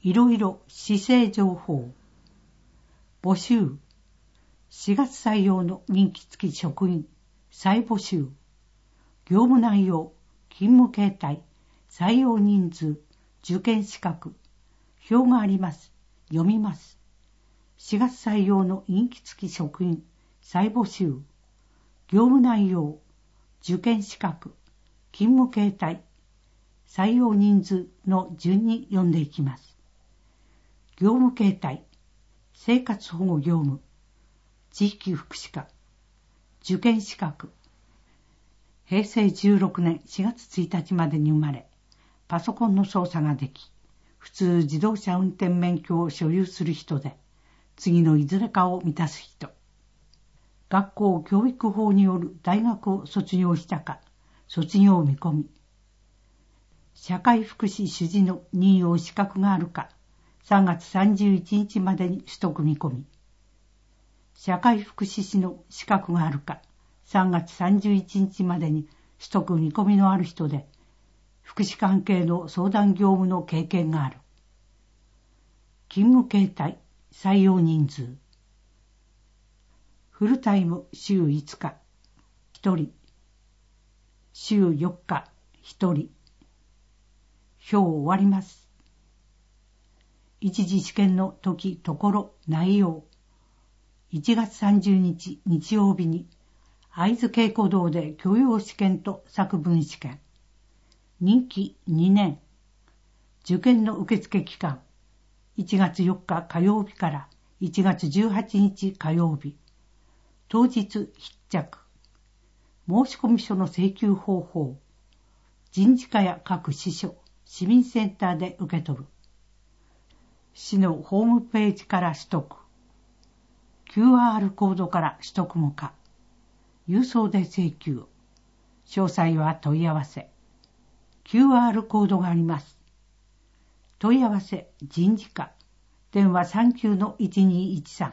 いろいろ市政情報。募集。4月採用の任期付き職員。再募集。業務内容、勤務形態、採用人数、受験資格。表があります。読みます。4月採用の任期付き職員。再募集。業務内容、受験資格、勤務形態、採用人数の順に読んでいきます。業務形態、生活保護業務、地域福祉課、受験資格。平成16年4月1日までに生まれ、パソコンの操作ができ、普通自動車運転免許を所有する人で、次のいずれかを満たす人。学校教育法による大学を卒業したか、卒業見込み。社会福祉主事の任用資格があるか、3月31日までに取得見込み。社会福祉士の資格があるか、3月31日までに取得見込みのある人で、福祉関係の相談業務の経験がある。勤務形態、採用人数。フルタイム週5日、1人。週4日、1人。表を終わります。一次試験の時、ところ、内容。1月30日日曜日に、会津稽古堂で教養試験と作文試験。任期2年。受験の受付期間。1月4日火曜日から1月18日火曜日。当日必着。申込書の請求方法。人事課や各支所、市民センターで受け取る。市のホームページから取得。QR コードから取得も可。郵送で請求。詳細は問い合わせ。QR コードがあります。問い合わせ人事課。電話39-1213。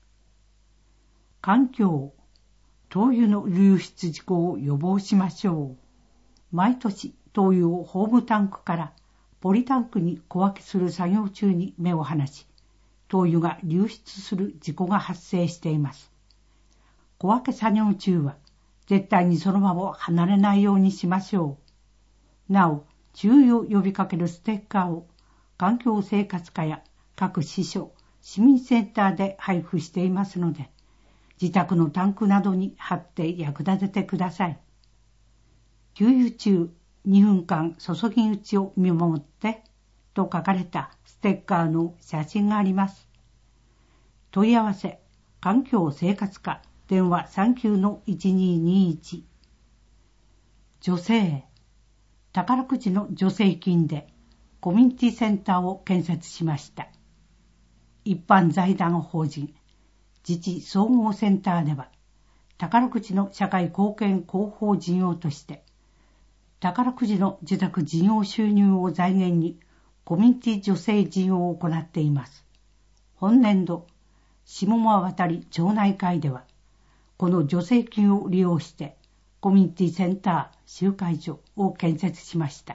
環境。灯油の流出事故を予防しましょう。毎年灯油をホームタンクからポリタンクに小分けする作業中に目を離し、灯油が流出する事故が発生しています。小分け作業中は絶対にその場を離れないようにしましょう。なお、注意を呼びかけるステッカーを環境生活課や各支所、市民センターで配布していますので、自宅のタンクなどに貼って役立ててください。給油中2分間注ぎ打ちを見守ってと書かれたステッカーの写真があります。問い合わせ、環境生活課、電話39-1221。女性、宝くじの助成金でコミュニティセンターを建設しました。一般財団法人自治総合センターでは、宝くじの社会貢献広報事業として、宝くじの受託事業収入を財源にコミュニティ助成事業を行っています。本年度、下間渡り町内会では、この助成金を利用してコミュニティセンター集会所を建設しました。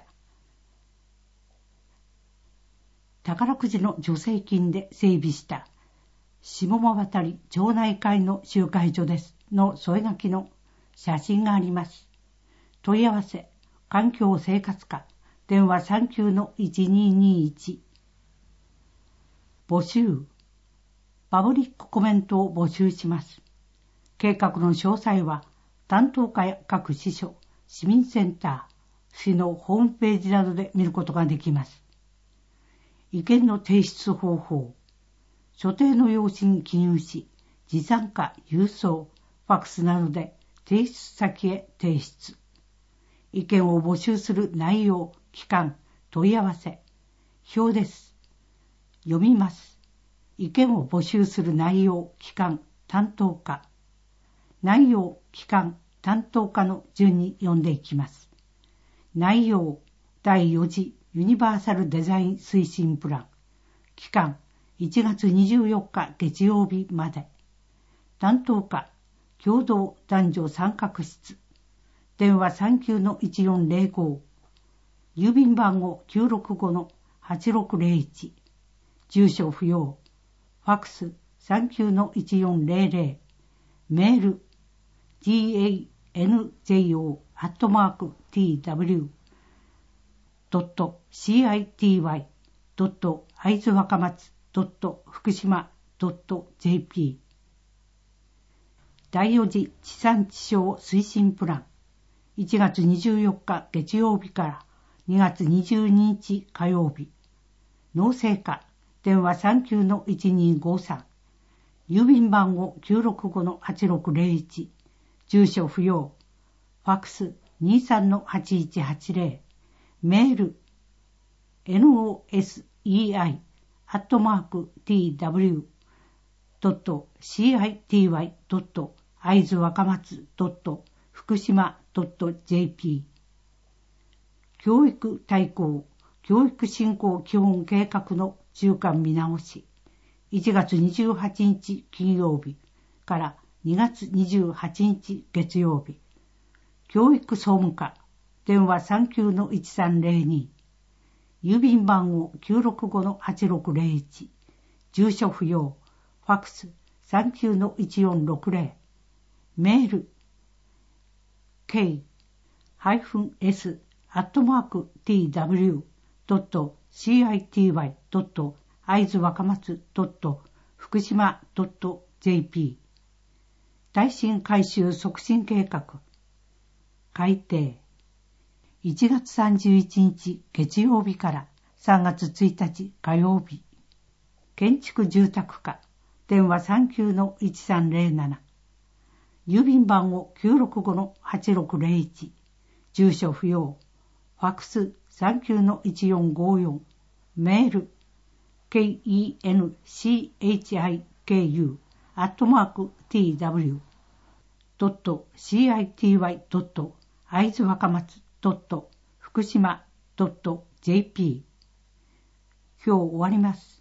宝くじの助成金で整備した下間渡り町内会の集会所ですの添え書きの写真があります。問い合わせ、環境生活課、電話39-1221。募集、パブリックコメントを募集します。計画の詳細は担当課や各支所、市民センター、市のホームページなどで見ることができます。意見の提出方法、所定の用紙に記入し、持参か郵送、ファックスなどで提出先へ提出。意見を募集する内容、期間、問い合わせ、表です。読みます。意見を募集する内容、期間、担当課。内容、期間、担当課の順に読んでいきます。内容、第4次ユニバーサルデザイン推進プラン。期間、1月24日月曜日まで。担当課、共同男女参画室。電話39-1405。郵便番号 965-8601。 住所不要。ファックス 39-1400。メール ganjo.city.tw.aizuwakamatsu.fukushima.jp 第4次地産地消推進プラン。1月24日月曜日から2月22日火曜日。農政課電話 39-1253。郵便番号 965-8601。住所不要。ファックス 23-8180。メール nosei@tw.city.aizuwakamatsu.fukushima.jp 教育大綱教育振興基本計画の中間見直し。1月28日金曜日から2月28日月曜日。教育総務課電話 39-1302。郵便番号 965-8601。住所不要。ファックス 39-1460。メール k-s-city.aizuwakamatsu.fukushima.jp 耐震改修促進計画改定。1月31日月曜日から3月1日火曜日。建築住宅課電話 39-1307。郵便番号 965-8601。住所不要。ファックス 39-1454。メール kenchiku@tw.city.aizuwakamatsu.fukushima.jp 今日終わります。